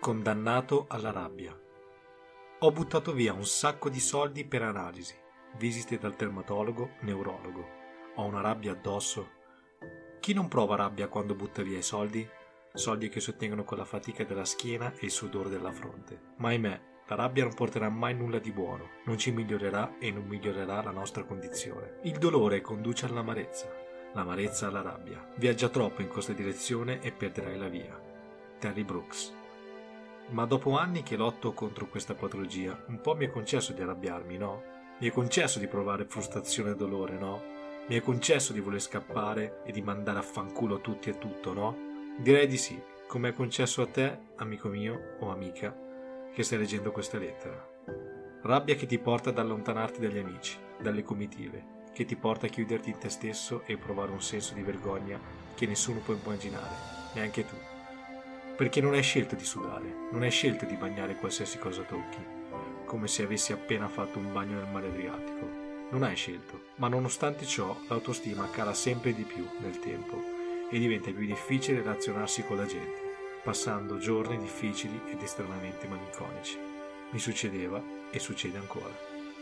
Condannato alla rabbia. Ho buttato via un sacco di soldi per analisi, visite dal dermatologo, neurologo. Ho una rabbia addosso. Chi non prova rabbia quando butta via i soldi? Soldi che si ottengono con la fatica della schiena e il sudore della fronte. Ma ahimè, la rabbia non porterà mai nulla di buono, non ci migliorerà e non migliorerà la nostra condizione. Il dolore conduce all'amarezza, l'amarezza alla rabbia. Viaggia troppo in questa direzione e perderai la via. Terry Brooks. Ma dopo anni che lotto contro questa patologia, un po' mi è concesso di arrabbiarmi, no? Mi è concesso di provare frustrazione e dolore, no? Mi è concesso di voler scappare e di mandare a fanculo tutti e tutto, no? Direi di sì, come è concesso a te, amico mio o amica, che stai leggendo questa lettera. Rabbia che ti porta ad allontanarti dagli amici, dalle comitive, che ti porta a chiuderti in te stesso e provare un senso di vergogna che nessuno può immaginare, neanche tu. Perché non hai scelto di sudare, non hai scelto di bagnare qualsiasi cosa tocchi, come se avessi appena fatto un bagno nel mare Adriatico. Non hai scelto, ma nonostante ciò l'autostima cala sempre di più nel tempo e diventa più difficile relazionarsi con la gente, passando giorni difficili ed estremamente malinconici. Mi succedeva e succede ancora.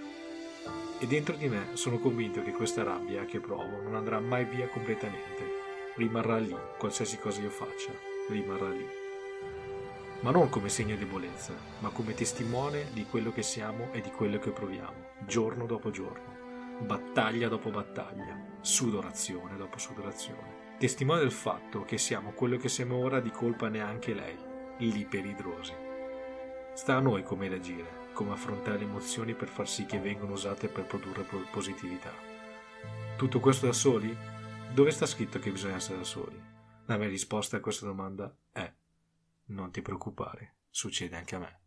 E dentro di me sono convinto che questa rabbia che provo non andrà mai via completamente, rimarrà lì, qualsiasi cosa io faccia, rimarrà lì. Ma non come segno di debolezza, ma come testimone di quello che siamo e di quello che proviamo, giorno dopo giorno, battaglia dopo battaglia, sudorazione dopo sudorazione. Testimone del fatto che siamo quello che siamo ora di colpa neanche lei, l'iperidrosi. Sta a noi come reagire, come affrontare le emozioni per far sì che vengano usate per produrre positività. Tutto questo da soli? Dove sta scritto che bisogna essere da soli? La mia risposta a questa domanda è: non ti preoccupare, succede anche a me.